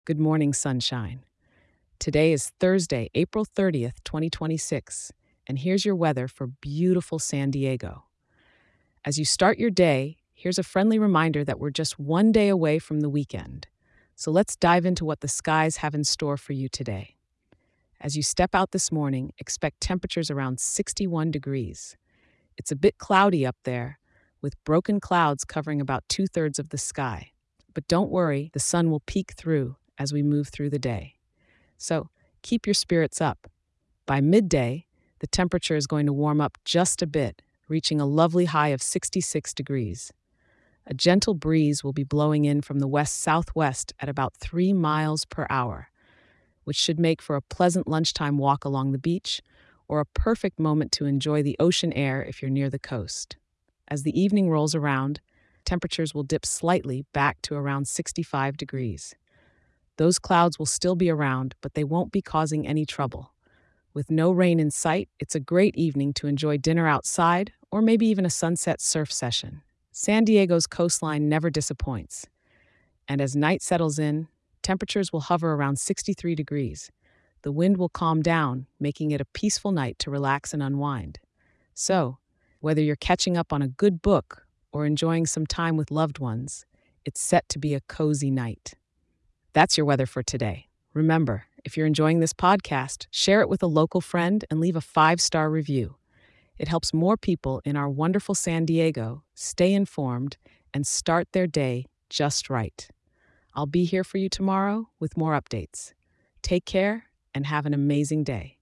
Good morning, sunshine. Today is Thursday, April 30th, 2026, and here's your weather for beautiful San Diego. As you start your day, here's a friendly reminder that we're just one day away from the weekend. So let's dive into what the skies have in store for you today. As you step out this morning, expect temperatures around 61 degrees. It's a bit cloudy up there, with broken clouds covering about two-thirds of the sky. But don't worry, the sun will peek through as we move through the day. So keep your spirits up. By midday, the temperature is going to warm up just a bit, reaching a lovely high of 66 degrees. A gentle breeze will be blowing in from the west-southwest at about 3 miles per hour, which should make for a pleasant lunchtime walk along the beach or a perfect moment to enjoy the ocean air if you're near the coast. As the evening rolls around, temperatures will dip slightly back to around 65 degrees. Those clouds will still be around, but they won't be causing any trouble. With no rain in sight, it's a great evening to enjoy dinner outside or maybe even a sunset surf session. San Diego's coastline never disappoints. And as night settles in, temperatures will hover around 63 degrees. The wind will calm down, making it a peaceful night to relax and unwind. So, whether you're catching up on a good book or enjoying some time with loved ones, it's set to be a cozy night. That's your weather for today. Remember, if you're enjoying this podcast, share it with a local friend and leave a 5-star review. It helps more people in our wonderful San Diego stay informed and start their day just right. I'll be here for you tomorrow with more updates. Take care and have an amazing day.